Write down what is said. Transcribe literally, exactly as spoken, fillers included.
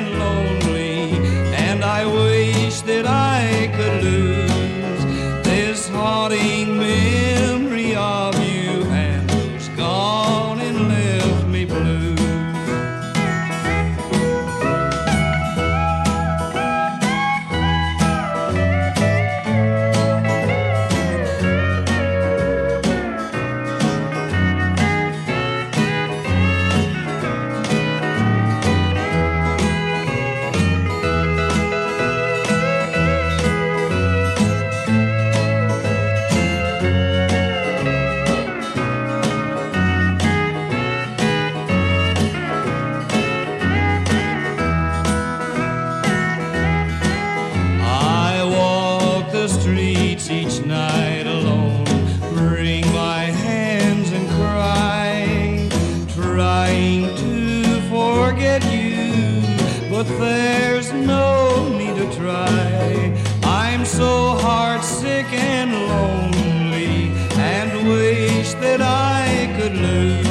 and lonely, and I wish that I could lose this haunting memory of you, and who's gone and left me blue. Streets each night alone, wring my hands and cry, trying to forget you, but there's no need to try. I'm so heartsick and lonely, and wish that I could lose